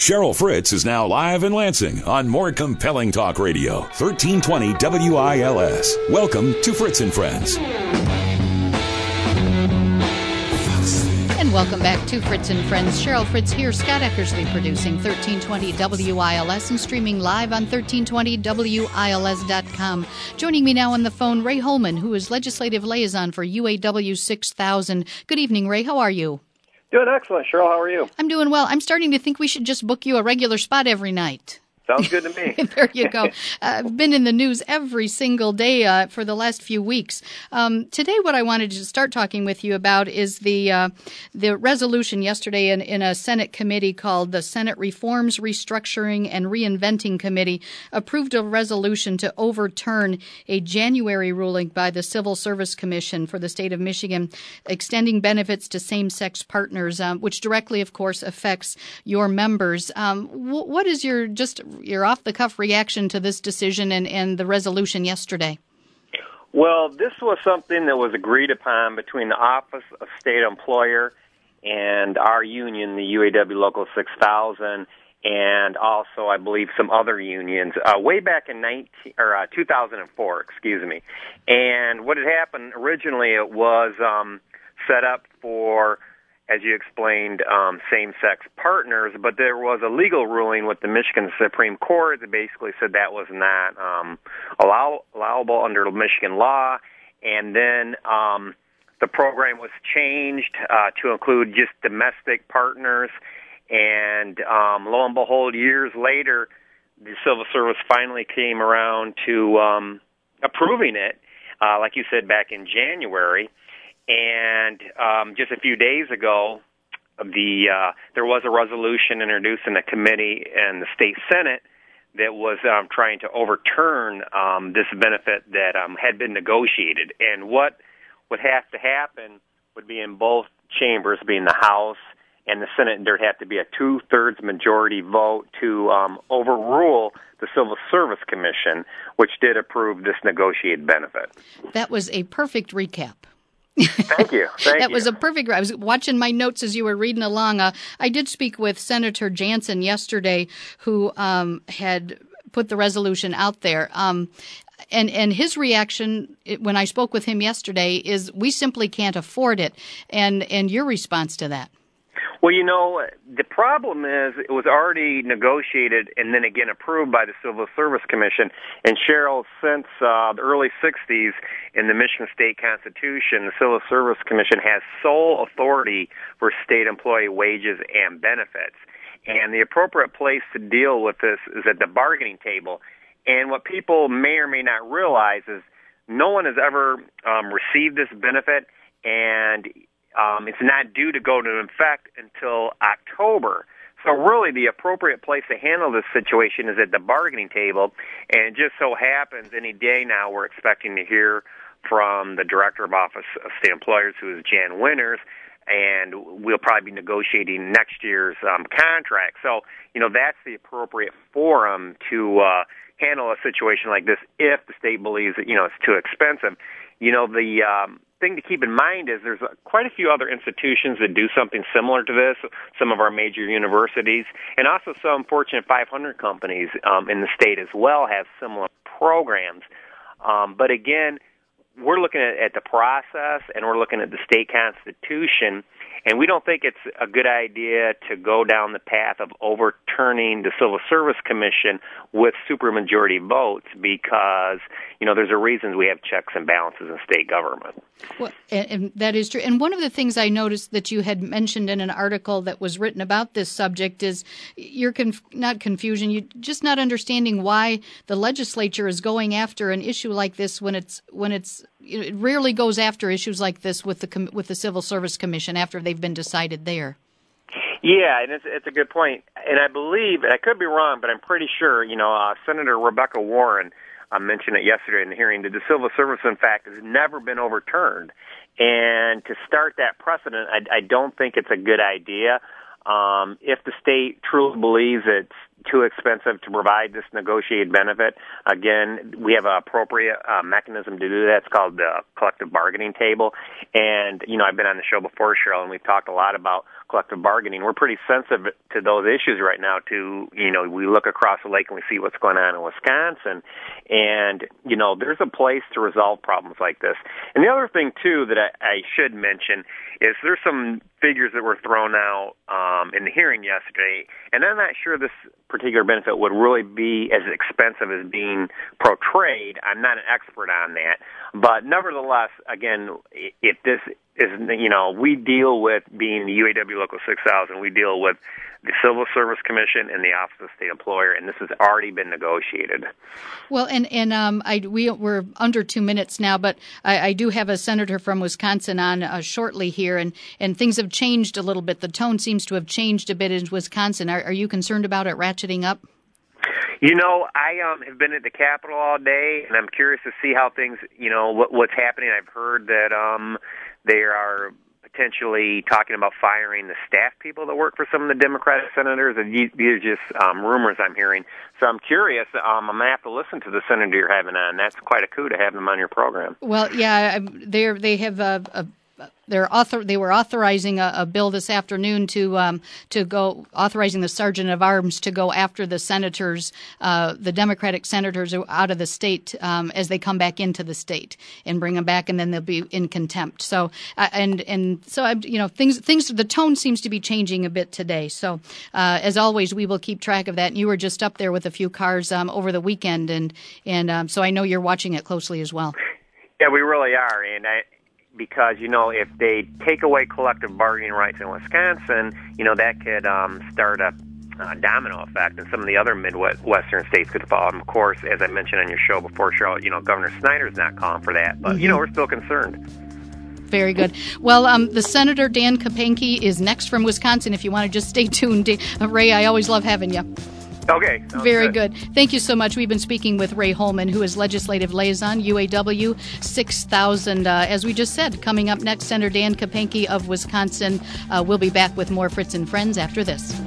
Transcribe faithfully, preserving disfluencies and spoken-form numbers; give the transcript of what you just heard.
Cheryl Fritz is now live in Lansing on more compelling talk radio, thirteen twenty W I L S. Welcome to Fritz and Friends. And welcome back to Fritz and Friends. Cheryl Fritz here, Scott Eckersley producing thirteen twenty W I L S and streaming live on thirteen twenty W I L S dot com. Joining me now on the phone, Ray Holman, who is Legislative Liaison for U A W six thousand. Good evening, Ray. How are you? Doing excellent. Cheryl, how are you? I'm doing well. I'm starting to think we should just book you a regular spot every night. Sounds good to me. There you go. Uh, I've been in the news every single day uh, for the last few weeks. Um, today, what I wanted to start talking with you about is the uh, the resolution yesterday in, in a Senate committee called the Senate Reforms, Restructuring, and Reinventing Committee approved a resolution to overturn a January ruling by the Civil Service Commission for the state of Michigan, extending benefits to same-sex partners, um, which directly, of course, affects your members. Um, wh- what is your just your off-the-cuff reaction to this decision and, and the resolution yesterday? Well, this was something that was agreed upon between the Office of State Employer and our union, the U A W Local six thousand, and also, I believe, some other unions, uh, way back in nineteen, or, uh, two thousand four, excuse me. And what had happened originally, it was um, set up for, as you explained, um, same-sex partners, but there was a legal ruling with the Michigan Supreme Court that basically said that was not um, allow, allowable under Michigan law, and then um, the program was changed uh, to include just domestic partners, and um, lo and behold, years later, the Civil Service finally came around to um, approving it, uh, like you said, back in January. And um, just a few days ago, the uh, there was a resolution introduced in the committee and the state Senate that was um, trying to overturn um, this benefit that um, had been negotiated. And what would have to happen would be in both chambers, being the House and the Senate, there'd have to be a two-thirds majority vote to um, overrule the Civil Service Commission, which did approve this negotiated benefit. That was a perfect recap. Thank you. Thank that you. was a perfect. I was watching my notes as you were reading along. Uh, I did speak with Senator Jansen yesterday, who um, had put the resolution out there. Um, and, and his reaction when I spoke with him yesterday is we simply can't afford it. And, and your response to that? Well, you know, the problem is it was already negotiated and then again approved by the Civil Service Commission. And Cheryl, since uh, the early sixties in the Michigan State Constitution, the Civil Service Commission has sole authority for state employee wages and benefits. And the appropriate place to deal with this is at the bargaining table. And what people may or may not realize is no one has ever um, received this benefit, and Um, it's not due to go into effect until October. So really the appropriate place to handle this situation is at the bargaining table. And it just so happens any day now we're expecting to hear from the Director of Office of State Employers, who is Jan Winters, and we'll probably be negotiating next year's um, contract. So, you know, that's the appropriate forum to uh, handle a situation like this if the state believes that, you know, it's too expensive. You know, the um, thing to keep in mind is there's quite a few other institutions that do something similar to this, some of our major universities, and also some Fortune five hundred companies um, in the state as well have similar programs. Um, but again, we're looking at, at the process, and we're looking at the state constitution, and we don't think it's a good idea to go down the path of overturning the Civil Service Commission with supermajority votes because, you know, there's a reason we have checks and balances in state government. Well, and, and that is true. And one of the things I noticed that you had mentioned in an article that was written about this subject is you're conf- not confusion, you just not understanding why the legislature is going after an issue like this when it's when it's you know, it rarely goes after issues like this with the com- with the Civil Service Commission after they've been decided there. Yeah, and it's, it's a good point. And I believe, and I could be wrong, but I'm pretty sure, you know, uh, Senator Rebecca Warren uh, mentioned it yesterday in the hearing, that the Civil Service, in fact, has never been overturned. And to start that precedent, I, I don't think it's a good idea. Um, if the state truly believes it's too expensive to provide this negotiated benefit, again, we have an appropriate uh, mechanism to do that. It's called the collective bargaining table. And, you know, I've been on the show before, Cheryl, and we've talked a lot about collective bargaining. We're pretty sensitive to those issues right now. To you know, we look across the lake and we see what's going on in Wisconsin, and you know, there's a place to resolve problems like this. And the other thing too that I, I should mention is there's some figures that were thrown out um, in the hearing yesterday, and I'm not sure this particular benefit would really be as expensive as being portrayed. I'm not an expert on that, but nevertheless, again, if this is, you know, we deal with being the U A W Local six thousand, we deal with the Civil Service Commission and the Office of State Employer, and this has already been negotiated. Well, and and um, I we we're under two minutes now, but I, I do have a senator from Wisconsin on uh, shortly here, and, and things have changed a little bit. The tone seems to have changed a bit in Wisconsin. Are, are you concerned about it ratcheting up? You know, I um, have been at the Capitol all day, and I'm curious to see how things, you know, what, what's happening. I've heard that um, they are potentially talking about firing the staff people that work for some of the Democratic senators, and these are just um, rumors I'm hearing. So I'm curious. Um, I'm going to have to listen to the senator you're having on. That's quite a coup to have them on your program. Well, yeah, they they have a, a They're author. They were authorizing a, a bill this afternoon to um, to go authorizing the sergeant of arms to go after the senators, uh, the Democratic senators out of the state um, as they come back into the state and bring them back, and then they'll be in contempt. So uh, and and so I, you know things things the tone seems to be changing a bit today. So uh, as always, we will keep track of that. And you were just up there with a few cars um, over the weekend, and and um, so I know you're watching it closely as well. Yeah, we really are, and I. Because, you know, if they take away collective bargaining rights in Wisconsin, you know, that could um, start a uh, domino effect, and some of the other Midwestern states could follow. And of course, as I mentioned on your show before, Cheryl, you know, Governor Snyder's not calling for that. But, mm-hmm. you know, we're still concerned. Very good. Well, um, the Senator Dan Kapanke is next from Wisconsin. If you want to just stay tuned. Uh, Ray, I always love having you. Okay. Very good. good. Thank you so much. We've been speaking with Ray Holman, who is Legislative Liaison, U A W six thousand. Uh, as we just said, coming up next, Senator Dan Kapanke of Wisconsin. Uh, we'll be back with more Fritz and Friends after this.